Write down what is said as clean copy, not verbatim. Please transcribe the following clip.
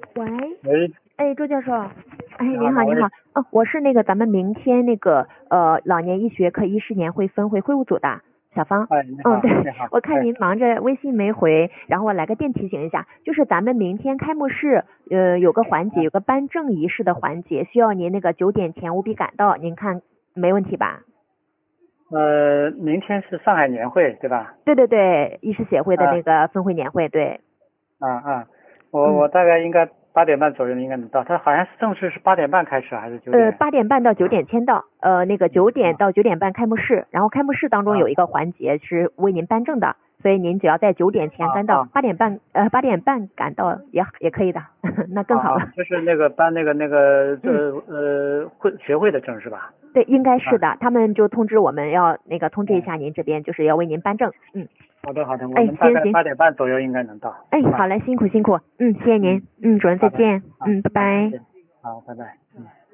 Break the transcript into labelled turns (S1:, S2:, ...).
S1: 喂，
S2: 喂，
S1: 哎，周教授，哎，
S2: 你好，
S1: 您好，
S2: 哪位？
S1: 您好，哦，我是咱们明天老年医学科医师年会分会会务组的小芳。
S2: 哎，你
S1: 嗯，
S2: 好，
S1: 对，
S2: 你好，
S1: 我看
S2: 哎，
S1: 您忙着微信没回，然后我来个电提醒一下，就是咱们明天开幕式，有个环节，有个颁证仪式的环节，需要您9点前务必赶到，您看没问题吧？
S2: 明天是上海年会对吧？
S1: 对对对，医师协会的
S2: 啊
S1: 分会年会，对。
S2: 啊，我
S1: 嗯。
S2: 我大概应该8点半左右应该能到，他好像是正式是8点半开始还是9点？
S1: 8点半到9点签到，9点到9点半开幕式，然后开幕式当中有一个环节是为您颁证的，所以您只要在9点前赶到，8点半赶到也可以的，那更好了。
S2: 就是那个颁那个
S1: 嗯，
S2: 学会的证是吧？
S1: 对，应该是
S2: 啊，
S1: 的，他们就通知我们要通知一
S2: 嗯，
S1: 下您这边，就是要为您颁证。嗯，
S2: 好的好的，我
S1: 哎，
S2: 们大概
S1: 行行，
S2: 8点半左右应该能到。
S1: 哎，好
S2: 啊，
S1: 嘞，辛苦辛苦，谢谢您，主任再
S2: 好的，
S1: 见，拜
S2: 再
S1: 拜。
S2: 见，好，拜拜。